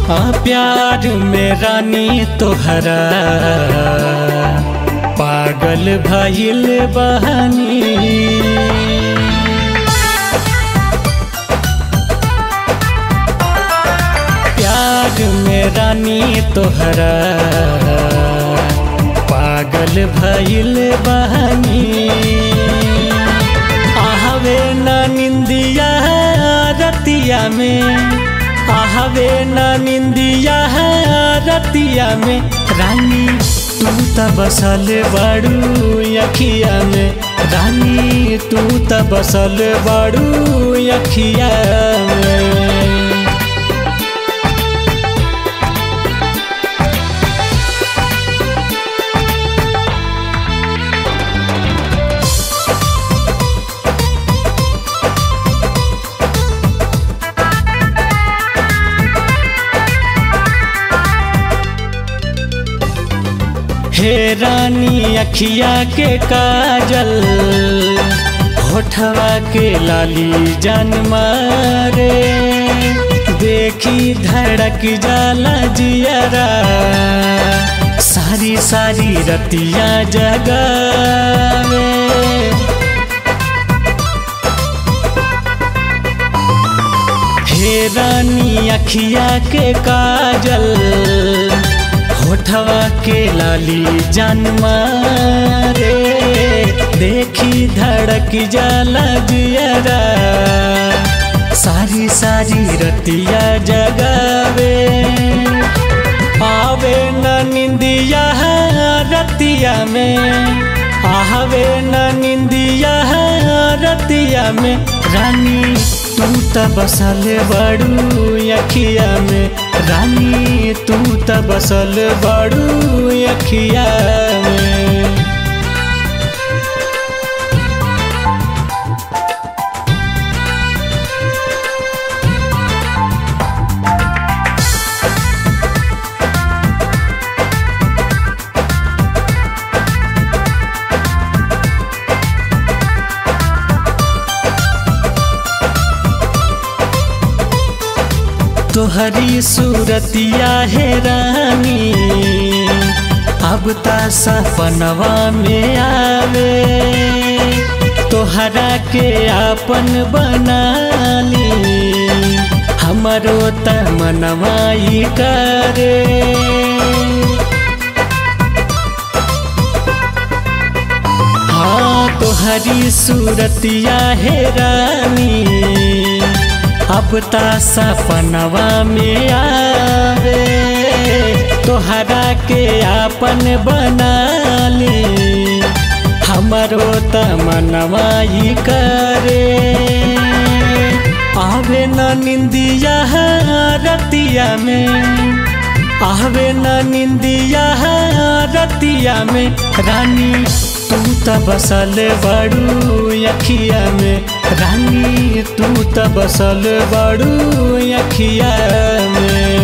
प्यार में रानी तोहरा पागल भइल बहानी। प्यार में रानी तोहरा पागल भइल बहानी। आहवे ना निंदिया रतिया में, आहवे ना निंदिया रतिया में। रानी तू त बसल बड़ू अखिया में, रानी तू त बसल बड़ू अखिया में। हे रानी अखिया के काजल, होठवा के लाली जान मारे। देखी धड़क जाला जियरा, सारी सारी रतिया जगावे। हे रानी अखिया के काजल, होठवा के लाली जान मारे। देखी धड़क जाला जियरा, सारी सारी रतिया जगावे। आवे न निंदिया रतिया में, आहवे न निंदिया रतिया में। रानी तू त बसल बड़ू अखिया में, रानी तू त बसल बड़ू अखिया में। तोहरी सूरतिया है रानी, अब ता सपनवा में आवे। तोहरा के आपन बना ली, हमरो त मनवा ही करे। हाँ तोहरी सूरतिया है रानी, अब ता सपनवा में आवे। तोहरा के आपन बना ली, हमरो त मनवा ही करे। आवे न निंदिया रतिया में, आहवे न निंदिया रतिया में। रानी तू त बसल बड़ू अखिया में, रानी तू त बसल बड़ू अखिया में।